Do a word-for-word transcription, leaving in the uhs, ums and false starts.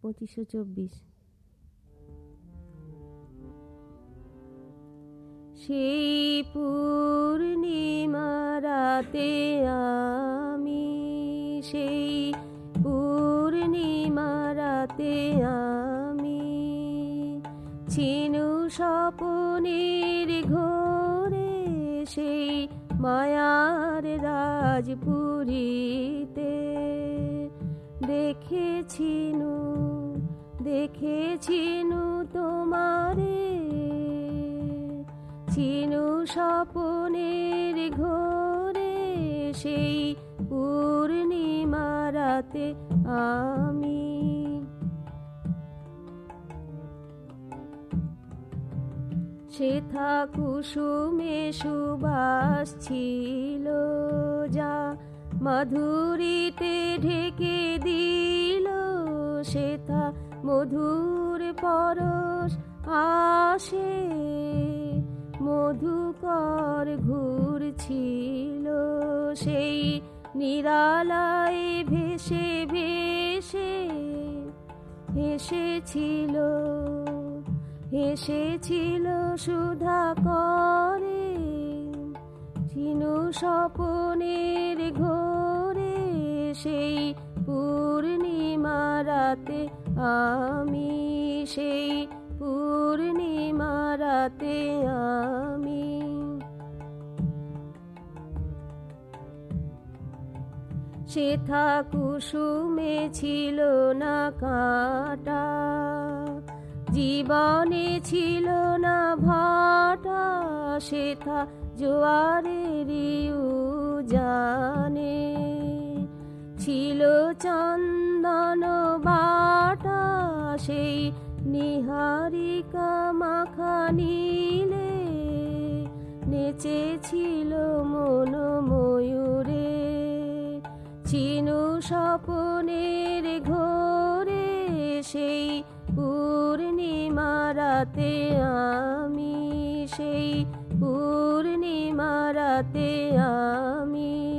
পঁচিশশো চব্বিশ। সেই পূর্ণিমা রাতে আমি, সেই পূর্ণিমা রাতে আমি ছিনু স্বপনের ঘোরে সেই মায়ার রাজপুরীতে। দেখেছিনু দেখেছিনু তোমারে, ছিনু স্বপনের ঘোরে সেই পূর্ণিমা রাতে আমি। সেথা কুসুমে সুবাস ছিল যা মাধুরীতে ঢেকে দিল, সেথা মধুর পরশ আসে মধুকর ঘুরছিল সেই নিরালায় ভেসে ভেসে। হেসেছিল হেসেছিল সুধা করে ছিনু স্বপনের ঘোরে সেই পূর্ণিমা রাতে আমি, সেই পূর্ণিমা রাতে আমি। সেথা কুসুমে ছিল না কাঁটা, জীবনে ছিল না ভাটা, সেথা জোয়ারেরই উজানে ছিল চন্দন বাটা সেই নিহারিকা মাখা নীলে। নেচেছিল মন ময়ূরে ছিনু স্বপনের ঘোরে সেই পূর্ণিমা রাতে আমি, সেই পূর্ণিমা রাতে আমি।